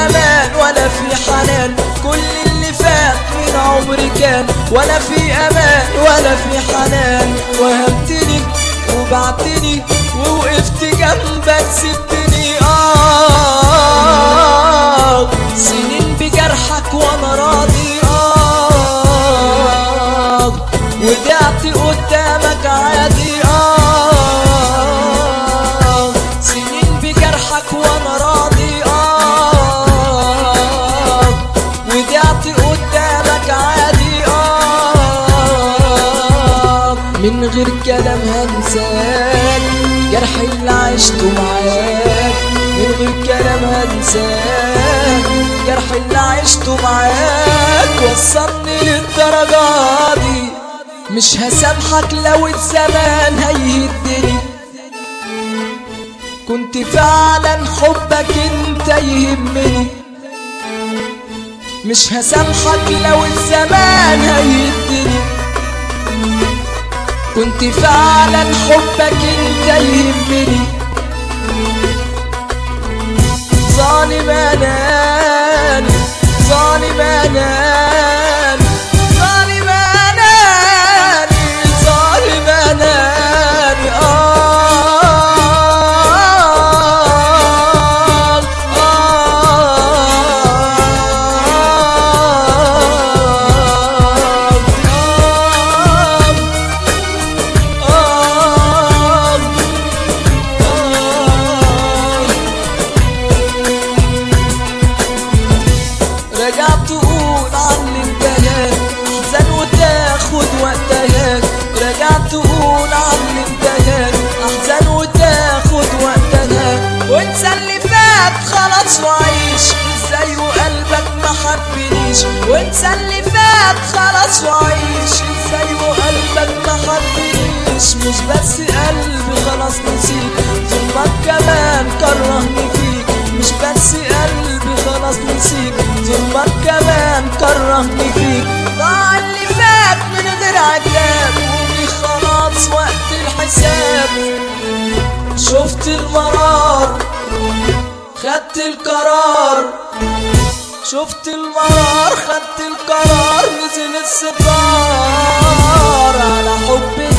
امان ولا في حنان، كل اللي فات من عمري كان ولا في امان ولا في حنان. وهمتني وبعتني ووقفت جنبك سبتني، سنين بجرحك وانا راضي، ودعت قدامك عادي، سنين بجرحك وانا راضي، ودعت قدامك عادي، من غير كلام هنساك جرح اللي عشته معاك، من غير كلام هنساك جرح اللي عشته معاك. وصلني للدرجة دي مش هسامحك لو الزمان هيهدني، كنت فعلا حبك انت يهمني. مش هسامحك لو الزمان هيهدني، كنت فعلا حبك انت يهمني. ظالم اناني ظالم اناني ظالم اناني ظالم اناني، رجعت تقول عني انتهاك احزان وتاخد وقتها، رجعت تقول عني انتهاك احزان وتاخد وقتها. وانسى اللي فات خلاص وعيش ازاي وقلبك ما حبنيش، وانسى اللي فات خلاص وعيش ازاي وقلبك ما حبنيش. مش بس قلبي خلاص نسيك ظلمك كمان كرهني فيك، مش بس قلبي خلاص نسيك ظلمك كمان كرهني فيك. ضاع اللي فات من غير عتاب وجي خلاص وقت الحساب. شفت المرار خدت القرار، شفت المرار خدت القرار، نزل الستار على حبي